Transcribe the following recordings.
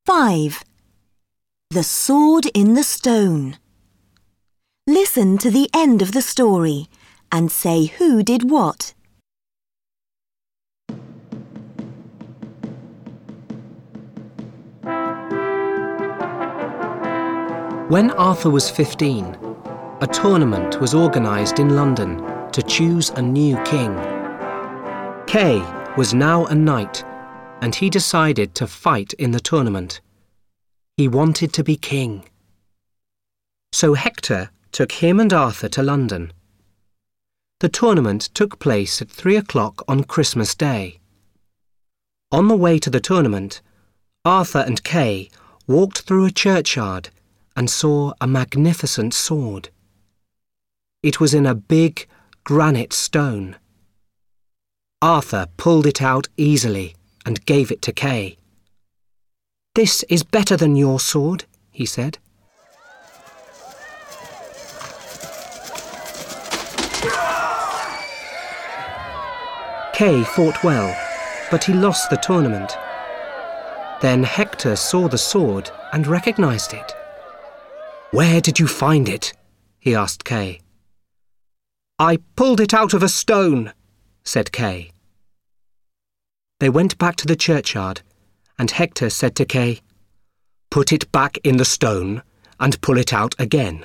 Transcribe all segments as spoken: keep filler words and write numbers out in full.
five. The Sword in the Stone. Listen to the end of the story and say who did what. When Arthur was fifteen, a tournament was organised in London to choose a new king. Kay was now a knight, and he decided to fight in the tournament. He wanted to be king. So Hector took him and Arthur to London. The tournament took place at three o'clock on Christmas Day. On the way to the tournament, Arthur and Kay walked through a churchyard and saw a magnificent sword. It was in a big granite stone. Arthur pulled it out easily and gave it to Kay. "This is better than your sword," he said. Kay fought well, but he lost the tournament. Then Hector saw the sword and recognized it. "Where did you find it?" he asked Kay. "I pulled it out of a stone," said Kay. They went back to the churchyard, and Hector said to Kay, "Put it back in the stone and pull it out again."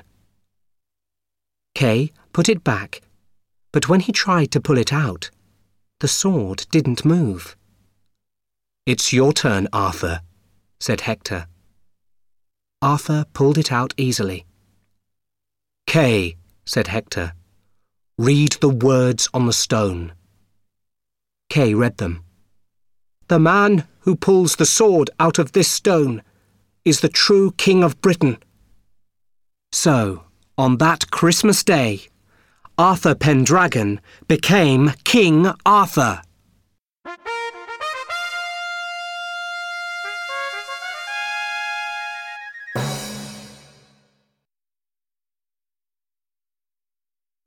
Kay put it back, but when he tried to pull it out, the sword didn't move. "It's your turn, Arthur," said Hector. Arthur pulled it out easily. "Kay," said Hector, "read the words on the stone." Kay read them. "The man who pulls the sword out of this stone is the true King of Britain." So, on that Christmas Day, Arthur Pendragon became King Arthur.